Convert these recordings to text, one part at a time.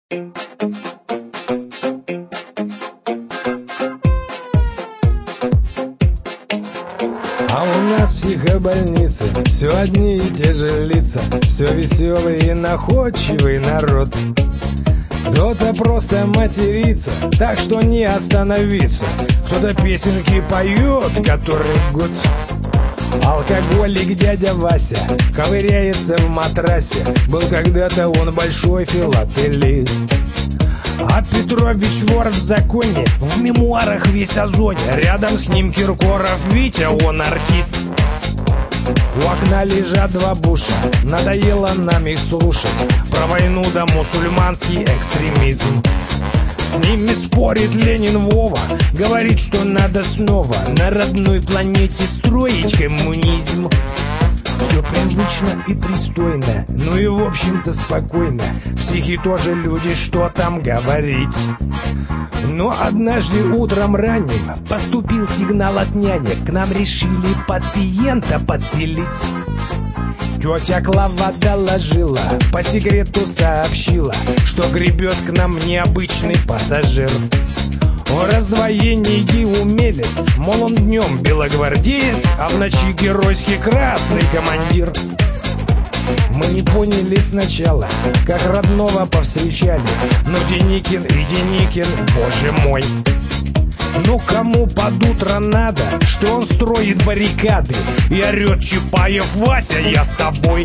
А у нас в психобольнице все одни и те же лица, все веселый и находчивый народ. Кто-то просто матерится, так что не остановиться. Кто-то песенки поет, который год. Алкоголик дядя Вася ковыряется в матрасе. Был когда-то он большой филателист. А Петрович вор в законе, в мемуарах весь о зоне. Рядом с ним Киркоров Витя, он артист. У окна лежат два буша, надоело нам их слушать. Про войну да мусульманский экстремизм. С ними спорит Ленин Вова, говорит, что надо снова на родной планете строить коммунизм. Все привычно и пристойно, ну и в общем-то спокойно. Психи тоже люди, что там говорить. Но однажды утром ранним поступил сигнал от няни. К нам решили пациента подселить. Тетя Клава доложила, по секрету сообщила, что гребет к нам необычный пассажир. О раздвоении умелец, мол, он днем белогвардеец, а в ночи геройский красный командир. Мы не поняли сначала, как родного повстречали, но Деникин и Деникин, боже мой. Ну кому под утро надо, что он строит баррикады и орет: Чапаев, Вася, я с тобой.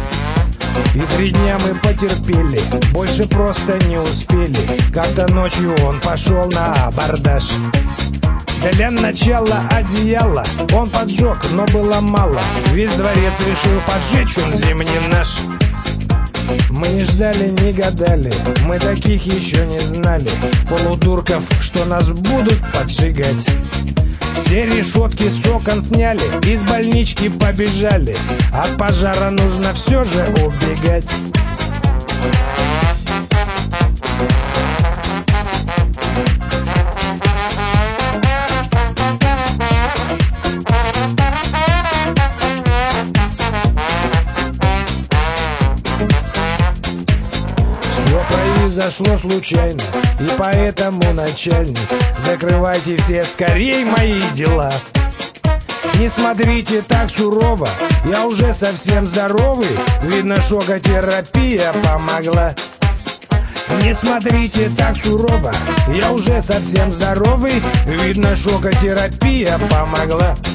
И 3 дня мы потерпели, больше просто не успели. Как-то ночью он пошел на абордаж. Для начала одеяло он поджег, но было мало. Весь дворец решил поджечь, он зимний наш. Мы не ждали, не гадали, мы таких еще не знали. Полудурков, что нас будут поджигать. Все решетки с окон сняли, из больнички побежали. От пожара нужно все же убегать. Произошло случайно, и поэтому, начальник, закрывайте все скорей мои дела. Не смотрите так сурово, я уже совсем здоровый, видно, шокотерапия помогла. Не смотрите так сурово, я уже совсем здоровый, видно, шокотерапия помогла.